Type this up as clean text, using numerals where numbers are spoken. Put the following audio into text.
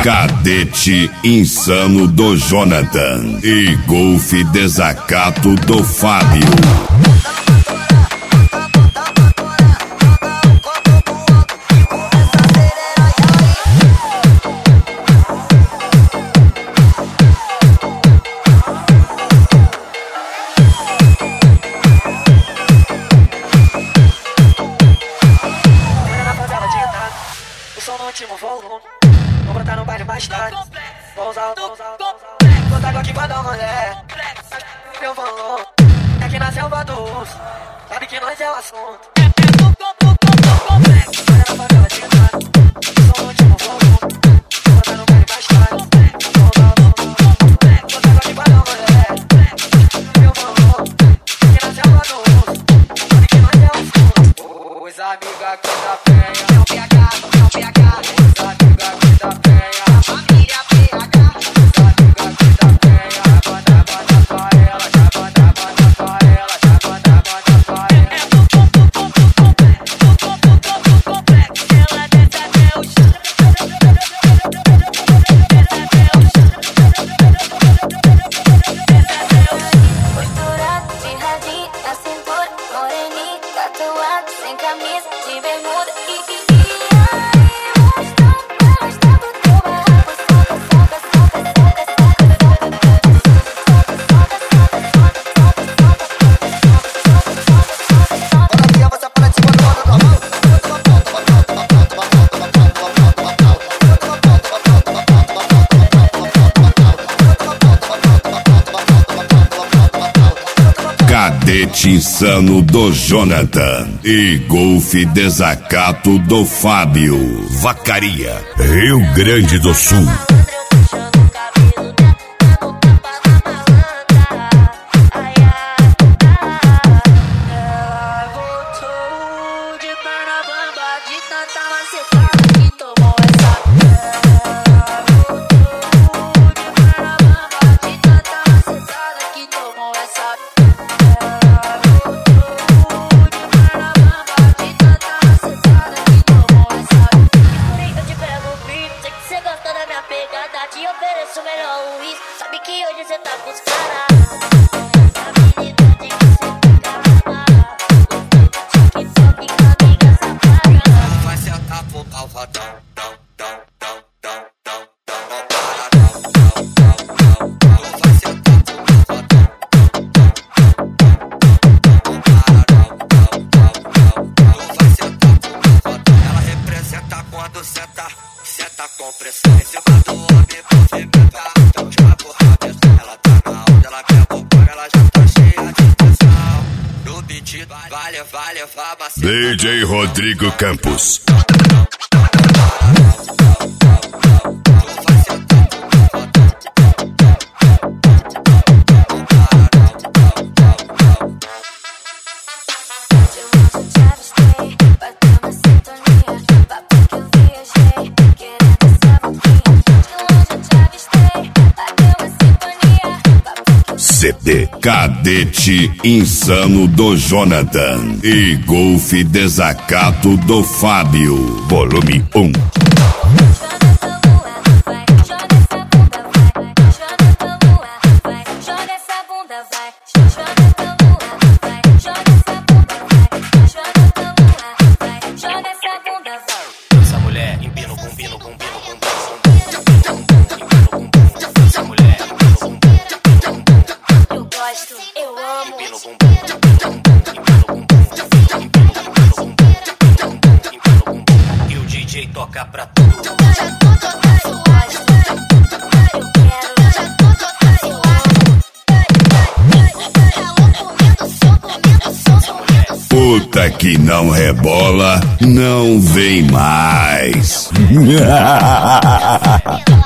Cadete insano do Jonathan e golfe desacato do Fábio. Vou brotar no baile mais tarde. Vou usar. Vou tá aqui pra dar uma olhada. Meu valor é que na selva do urso. Sabe que nós é o assunto. Olha na favela de nada. Sou no último voo. Vou brotar no baile mais tarde. Vou tá aqui pra dar uma olhada. Meu valor é que na selva do urso. Sabe que nós é o assunto. Os amigos aqui da penha. Não PH. Os amigos aqui da penha. Família PH. Os amigos aqui da penha. Banda pra ela. Já banda pra ela. Já banda pra ela. Ela desce até o chão. Posturado de radinho na cintura, moreninho, tatuado, sem camisa, de bermuda e Cadete insano do Jonathan e golfe desacato do Fábio. Vacaria, Rio Grande do Sul. Te ofereço o melhor uísque. Sabe que hoje cê tá com os caras. Habilidade que cê tem que TikTok com amiga safada. Vai sentar pro calvadão. Ela representa quando senta com pressão. Em cima do homem movimenta, então de uma porrada. Ela tá na onda, ela quer boca, ela já tá cheia de tesão. No beat vai levar maceta. DJ Rodrigo Campos. CD Cadete insano do Jonathan e golfe desacato do Fábio. Volume 1. Essa mulher empina o bumbum, essa mulher empina o bumbum. Eu gosto, eu amo. Empina o bumbum. E o DJ toca pra tudo. Puta que não rebola, não vem mais.